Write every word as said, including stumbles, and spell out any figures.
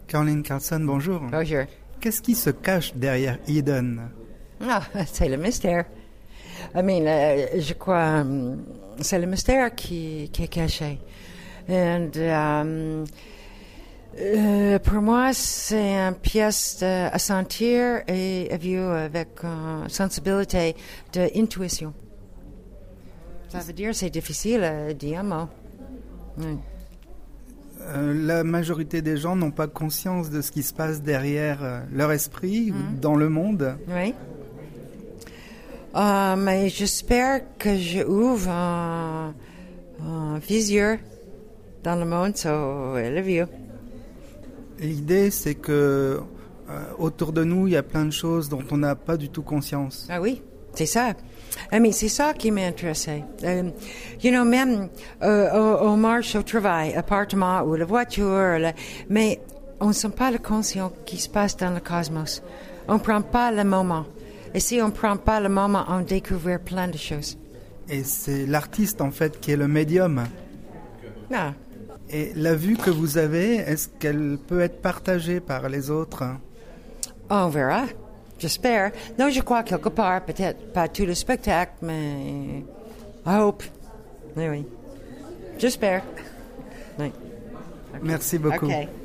Caroline Carlson, bonjour. Bonjour. Qu'est-ce qui se cache derrière Eden? Ah, c'est le mystère. I mean, euh, je crois, um, c'est le mystère qui, qui est caché. And, um, euh, pour moi, c'est une pièce de, à sentir et à vivre avec euh, sensibilité d'intuition. Ça veut dire c'est difficile à dire un mot. Mm. Euh, la majorité des gens n'ont pas conscience de ce qui se passe derrière euh, leur esprit, Mm. dans le monde. Oui. Euh, mais j'espère que je ouvre un, un vision dans le monde, so I love you. L'idée, c'est que euh, autour de nous, il y a plein de choses dont on n'a pas du tout conscience. Ah oui, c'est ça. I mean, c'est ça qui m'intéressait. Um, you know, même euh, au, au marche, au travail, appartement ou la voiture, la, mais on ne sent pas la conscience qui se passe dans le cosmos. On ne prend pas le moment. Et si on ne prend pas le moment, on découvre plein de choses. Et c'est l'artiste, en fait, qui est le médium. Ah. Et la vue que vous avez, est-ce qu'elle peut être partagée par les autres? On verra. J'espère. Non, je crois quelque part, peut-être pas tout le spectacle, mais I hope. Oui, oui. J'espère. Oui. Merci beaucoup. Okay.